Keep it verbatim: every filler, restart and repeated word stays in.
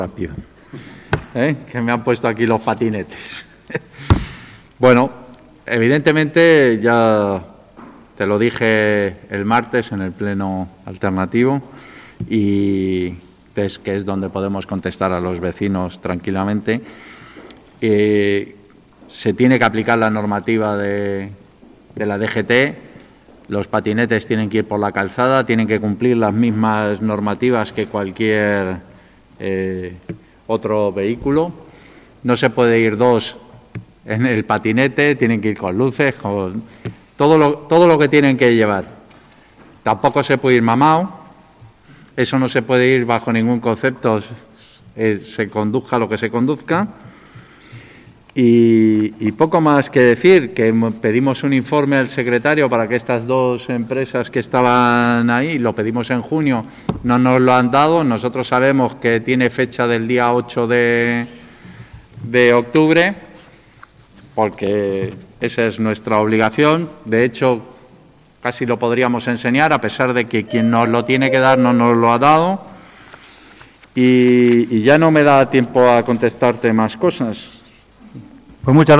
rápido, ¿eh? Que me han puesto aquí los patinetes. Bueno, evidentemente ya te lo dije el martes en el pleno alternativo y ves que es donde podemos contestar a los vecinos tranquilamente. Eh, se tiene que aplicar la normativa de, de la D G T. Los patinetes tienen que ir por la calzada, tienen que cumplir las mismas normativas que cualquier eh, otro vehículo. No se puede ir dos en el patinete, tienen que ir con luces, con todo lo, todo lo que tienen que llevar. Tampoco se puede ir mamado, eso no se puede ir bajo ningún concepto, eh, se conduzca lo que se conduzca. Y, y poco más que decir, que pedimos un informe al secretario para que estas dos empresas que estaban ahí, lo pedimos en junio, no nos lo han dado. Nosotros sabemos que tiene fecha del día ocho de, de octubre, porque esa es nuestra obligación. De hecho, casi lo podríamos enseñar, a pesar de que quien nos lo tiene que dar no nos lo ha dado. Y, y ya no me da tiempo a contestarte más cosas. Pues muchas gracias.